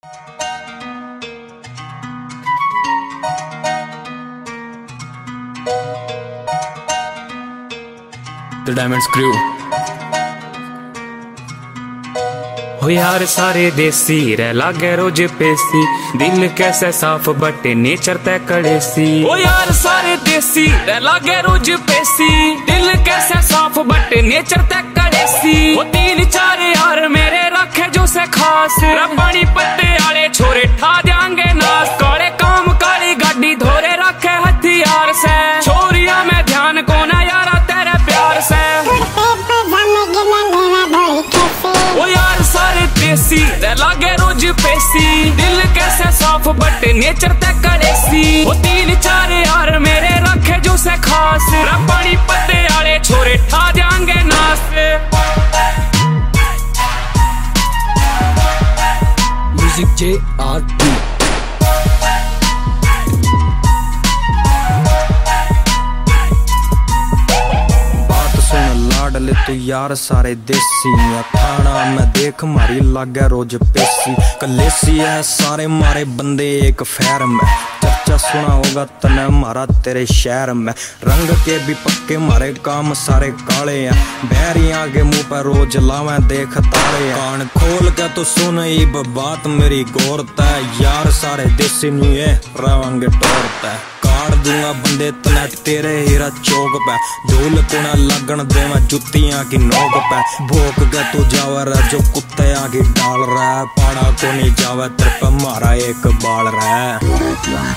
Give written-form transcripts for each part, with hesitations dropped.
The Diamonds Crew। हो यार सारे देसी रह लागे रोज पेसी, दिल कैसे साफ बटे नेचर तय कड़ेसी। ओ यार सारे देसी रह लागे रोज पेसी, दिल कैसे साफ बटे नेचर तय कड़ेसी। वो 3-4 यार मेरे रखे जो से खास, रबड़ी पत्ते आले छोरे ठा देंगे नास। काले काम काली गाड़ी धोरे रखे हथियार से, छोरिया में ध्यान को ना यारा तेरे प्यार से। ओ यार सारे देसी रह लागे रोज पेसी, दिल कैसे साफ बटे नेचर तय कड़ेसी। वो 3-4 यार मेरे रखे जो से खास, रबड़ी पत्ते आले छोरे ठा देंगे नास। Music JRT। लाडले तो यार सारे देसी, थाना में देख मारी लागे रोज पेसी। कलेसी है सारे मारे बंदे एक फैर में, चर्चा सुना होगा तने मारा तेरे शहर में। रंग के भी पक्के मारे काम सारे काले हैं, बहरिया के मुंह पर रोज लावे देख तारे। कान खोल के तो सुन इब बात मेरी गौर तय, यार सारे देसी नुए रवांगे टोरता। काट दूंगा बंदे तने तेरे हीरा चौक पे, धूल को ना लगन दे मैं जुतियां की नोक पे। भोक के तू जावर जो कुत्ते आगे डाल रहा है, पाड़ा को नहीं जावे तेरे पे मारा एक बाल रहा है।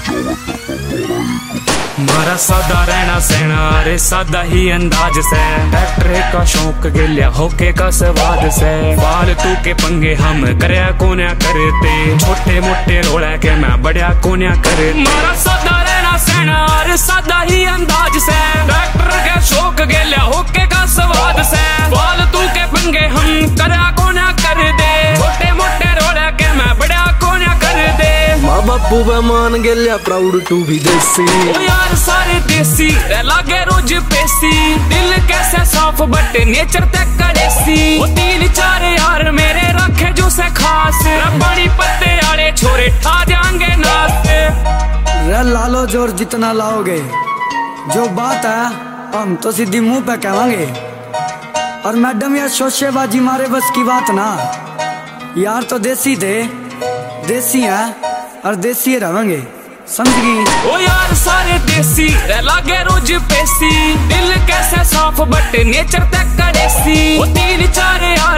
मारा सादा रहना सहना रे सादा ही अंदाज से, ट्रैक्टर का शौक गिलिया होके का स्वाद से। फालतू के पंगे हम करया कोन्या करते, छोटे मोटे रोड़ा के मैं बड़या कोन्या करे। मारा सादा रहना सहना रे सादा ही अंदाज से, ट्रैक्टर के शौक गिलिया होके का स्वाद से। फालतू के पंगे हम करया कोन्या कर दे, छोटे मोटे रोड़ा के मैं बड़या कोन्या कर दे। माँ बापू वे मान गेलिया प्राउड टू बी देसी। ओ यार सारे देसी रह लागे रोज पेसी, दिल कैसे साफ बटे नेचर तय कड़ेसी। वो 3-4 यार मेरे रखे जो से खास, रबड़ी पत्ते आले छोरे ठा देंगे नास। रे लालो जोर जितना लाओगे, जो बात है हम तो सीधी मुंह पे कहेंगे। और मैडम यार शोशेबाजी मारे बस की बात ना, यार तो देसी थे, देसी हैं और देसी रहेंगे, समझ गई। ओ यार सारे देसी रह लागे रोज पेसी, दिल कैसे साफ बटे नेचर तय कड़ेसी। वो 3-4 यार